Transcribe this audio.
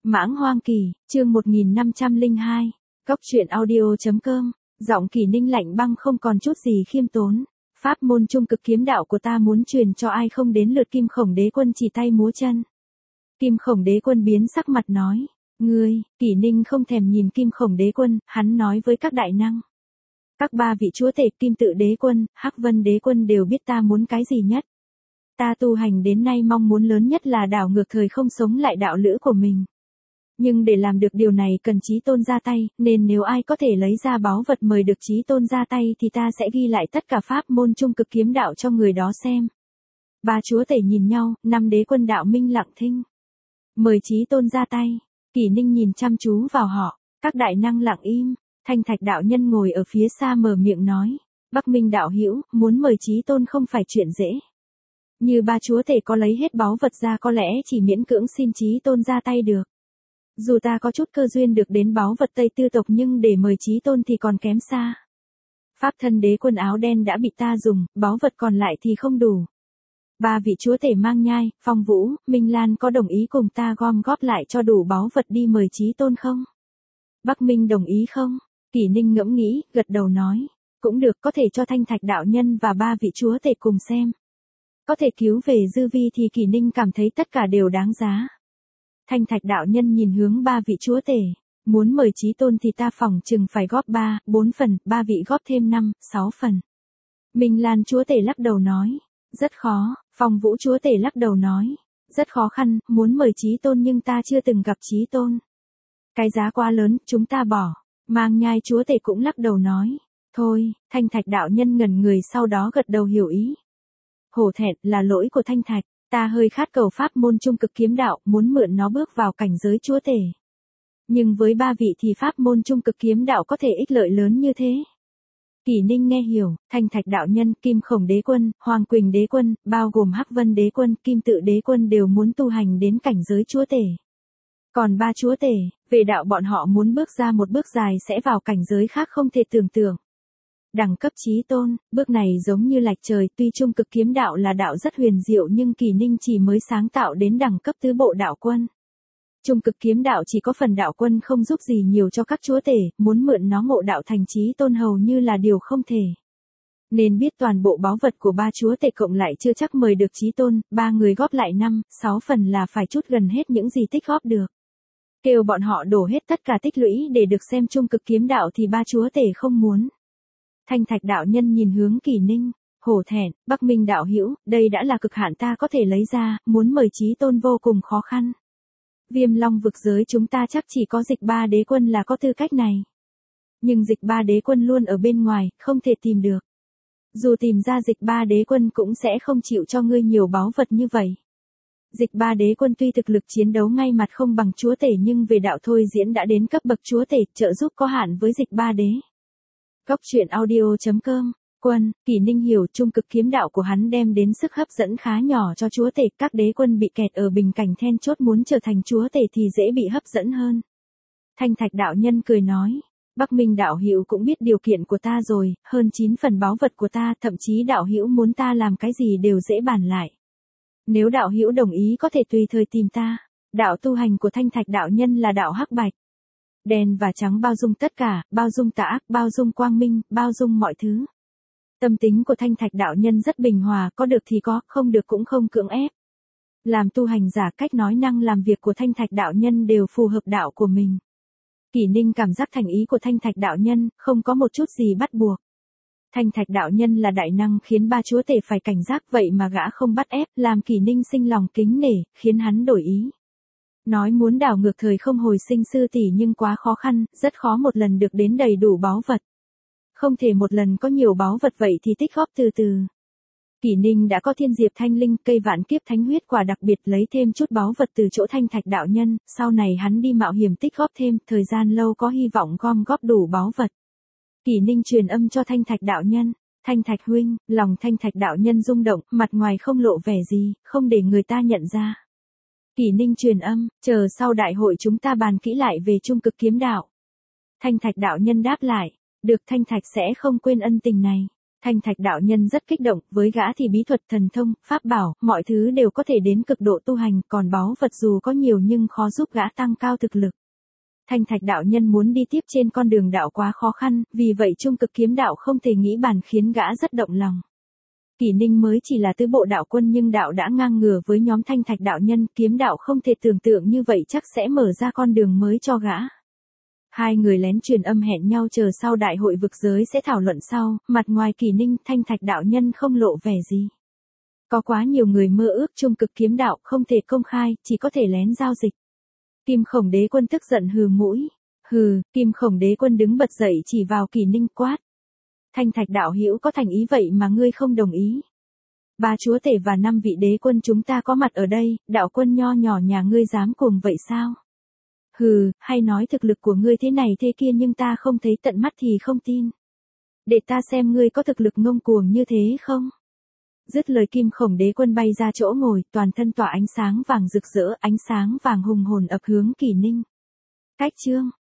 Mãng Hoang Kỳ, chương 1502, Góc truyện audio.com, giọng Kỳ Ninh lạnh băng không còn chút gì khiêm tốn. Pháp môn trung cực kiếm đạo của ta muốn truyền cho ai không đến lượt Kim Khổng Đế Quân chỉ tay múa chân. Kim Khổng Đế Quân biến sắc mặt nói, ngươi, Kỳ Ninh không thèm nhìn Kim Khổng Đế Quân, hắn nói với các đại năng. Các ba vị chúa tể Kim Tự Đế Quân, Hắc Vân Đế Quân đều biết ta muốn cái gì nhất. Ta tu hành đến nay mong muốn lớn nhất là đảo ngược thời không sống lại đạo lữ của mình. Nhưng để làm được điều này cần Chí Tôn ra tay, nên nếu ai có thể lấy ra báu vật mời được Chí Tôn ra tay thì ta sẽ ghi lại tất cả pháp môn trung cực kiếm đạo cho người đó xem. Ba chúa tể nhìn nhau, năm đế quân đạo minh lặng thinh. Mời Chí Tôn ra tay. Kỳ Ninh nhìn chăm chú vào họ, các đại năng lặng im. Thanh Thạch đạo nhân ngồi ở phía xa mở miệng nói, Bắc Minh đạo hữu, muốn mời Chí Tôn không phải chuyện dễ. Như ba chúa tể có lấy hết báu vật ra có lẽ chỉ miễn cưỡng xin Chí Tôn ra tay được. Dù ta có chút cơ duyên được đến báu vật Tây Tư tộc nhưng để mời Chí Tôn thì còn kém xa. Pháp thân đế quân áo đen đã bị ta dùng, báu vật còn lại thì không đủ. Ba vị chúa tể Mang Nhai, Phong Vũ, Minh Lan có đồng ý cùng ta gom góp lại cho đủ báu vật đi mời Chí Tôn không? Bắc Minh đồng ý không? Kỳ Ninh ngẫm nghĩ, gật đầu nói, cũng được, có thể cho Thanh Thạch đạo nhân và ba vị chúa tể cùng xem. Có thể cứu về dư vi thì Kỳ Ninh cảm thấy tất cả đều đáng giá. Thanh Thạch đạo nhân nhìn hướng ba vị chúa tể, muốn mời Chí Tôn thì ta phỏng chừng phải góp 3, 4 phần, ba vị góp thêm 5, 6 phần. Minh Lan chúa tể lắc đầu nói, rất khó. Phong Vũ chúa tể lắc đầu nói, rất khó khăn, muốn mời Chí Tôn nhưng ta chưa từng gặp Chí Tôn. Cái giá quá lớn, chúng ta bỏ. Mang Nhai chúa tể cũng lắc đầu nói, thôi. Thanh Thạch đạo nhân ngẩn người sau đó gật đầu hiểu ý. Hổ thẹn, là lỗi của Thanh Thạch. Ta hơi khát cầu pháp môn trung cực kiếm đạo, muốn mượn nó bước vào cảnh giới chúa tể. Nhưng với ba vị thì pháp môn trung cực kiếm đạo có thể ích lợi lớn như thế. Kỳ Ninh nghe hiểu, Thanh Thạch đạo nhân, Kim Khổng Đế Quân, Hoàng Quỳnh Đế Quân, bao gồm Hắc Vân Đế Quân, Kim Tự Đế Quân đều muốn tu hành đến cảnh giới chúa tể. Còn ba chúa tể, về đạo bọn họ muốn bước ra một bước dài sẽ vào cảnh giới khác không thể tưởng tượng. Đẳng cấp Chí Tôn, bước này giống như lạch trời, tuy trung cực kiếm đạo là đạo rất huyền diệu nhưng Kỳ Ninh chỉ mới sáng tạo đến đẳng cấp tứ bộ đạo quân. Trung cực kiếm đạo chỉ có phần đạo quân không giúp gì nhiều cho các chúa tể, muốn mượn nó ngộ đạo thành Chí Tôn hầu như là điều không thể. Nên biết toàn bộ báu vật của ba chúa tể cộng lại chưa chắc mời được Chí Tôn, ba người góp lại 5, 6 phần là phải chút gần hết những gì tích góp được. Kêu bọn họ đổ hết tất cả tích lũy để được xem trung cực kiếm đạo thì ba chúa tể không muốn. Thanh Thạch đạo nhân nhìn hướng Kỳ Ninh, hổ thẹn, Bắc Minh đạo hữu, đây đã là cực hạn ta có thể lấy ra, muốn mời Chí Tôn vô cùng khó khăn. Viêm Long vực giới chúng ta chắc chỉ có Dịch Ba Đế Quân là có tư cách này. Nhưng Dịch Ba Đế Quân luôn ở bên ngoài, không thể tìm được. Dù tìm ra Dịch Ba Đế Quân cũng sẽ không chịu cho ngươi nhiều báu vật như vậy. Dịch Ba Đế Quân tuy thực lực chiến đấu ngay mặt không bằng chúa tể nhưng về đạo thôi diễn đã đến cấp bậc chúa tể, trợ giúp có hạn với Dịch Ba Đế. Góc truyện audio.com, Quân, Kỳ Ninh hiểu trung cực kiếm đạo của hắn đem đến sức hấp dẫn khá nhỏ cho chúa tể, các đế quân bị kẹt ở bình cảnh then chốt muốn trở thành chúa tể thì dễ bị hấp dẫn hơn. Thanh Thạch đạo nhân cười nói, Bắc Minh đạo hữu cũng biết điều kiện của ta rồi, hơn 9 phần báu vật của ta, thậm chí đạo hữu muốn ta làm cái gì đều dễ bàn lại. Nếu đạo hữu đồng ý có thể tùy thời tìm ta. Đạo tu hành của Thanh Thạch đạo nhân là đạo hắc bạch. Đen và trắng bao dung tất cả, bao dung tà ác, bao dung quang minh, bao dung mọi thứ. Tâm tính của Thanh Thạch đạo nhân rất bình hòa, có được thì có, không được cũng không cưỡng ép. Làm tu hành giả cách nói năng làm việc của Thanh Thạch đạo nhân đều phù hợp đạo của mình. Kỳ Ninh cảm giác thành ý của Thanh Thạch đạo nhân, không có một chút gì bắt buộc. Thanh Thạch đạo nhân là đại năng khiến ba chúa tể phải cảnh giác vậy mà gã không bắt ép, làm Kỳ Ninh sinh lòng kính nể, khiến hắn đổi ý. Nói muốn đảo ngược thời không hồi sinh sư tỷ nhưng quá khó khăn, rất khó một lần được đến đầy đủ báu vật. Không thể một lần có nhiều báu vật vậy thì tích góp từ từ. Kỳ Ninh đã có Thiên Diệp Thanh Linh, cây vạn kiếp thánh huyết quả đặc biệt lấy thêm chút báu vật từ chỗ Thanh Thạch đạo nhân, sau này hắn đi mạo hiểm tích góp thêm, thời gian lâu có hy vọng gom góp đủ báu vật. Kỳ Ninh truyền âm cho Thanh Thạch đạo nhân, Thanh Thạch huynh, lòng Thanh Thạch đạo nhân rung động, mặt ngoài không lộ vẻ gì, không để người ta nhận ra. Kỳ Ninh truyền âm, chờ sau đại hội chúng ta bàn kỹ lại về trung cực kiếm đạo. Thanh Thạch đạo nhân đáp lại, được, Thanh Thạch sẽ không quên ân tình này. Thanh Thạch đạo nhân rất kích động, với gã thì bí thuật thần thông, pháp bảo, mọi thứ đều có thể đến cực độ tu hành, còn báu vật dù có nhiều nhưng khó giúp gã tăng cao thực lực. Thanh Thạch đạo nhân muốn đi tiếp trên con đường đạo quá khó khăn, vì vậy Trung Cực Kiếm Đạo không thể nghĩ bàn khiến gã rất động lòng. Kỷ Ninh mới chỉ là tứ bộ đạo quân nhưng đạo đã ngang ngửa với nhóm Thanh Thạch đạo nhân, kiếm đạo không thể tưởng tượng như vậy chắc sẽ mở ra con đường mới cho gã. Hai người lén truyền âm hẹn nhau chờ sau đại hội vực giới sẽ thảo luận sau, mặt ngoài Kỷ Ninh, Thanh Thạch đạo nhân không lộ vẻ gì. Có quá nhiều người mơ ước Trung Cực Kiếm Đạo không thể công khai, chỉ có thể lén giao dịch. Kim Khổng Đế Quân tức giận hừ mũi. Hừ, Kim Khổng Đế Quân đứng bật dậy chỉ vào Kỷ Ninh quát. Thanh Thạch đạo hữu có thành ý vậy mà ngươi không đồng ý. Ba chúa tể và 5 vị đế quân chúng ta có mặt ở đây, đạo quân nho nhỏ nhà ngươi dám cuồng vậy sao? Hừ, hay nói thực lực của ngươi thế này thế kia nhưng ta không thấy tận mắt thì không tin. Để ta xem ngươi có thực lực ngông cuồng như thế không? Dứt lời Kim Khổng Đế Quân bay ra chỗ ngồi, toàn thân tỏa ánh sáng vàng rực rỡ, ánh sáng vàng hùng hồn ập hướng Kỷ Ninh. Cách chương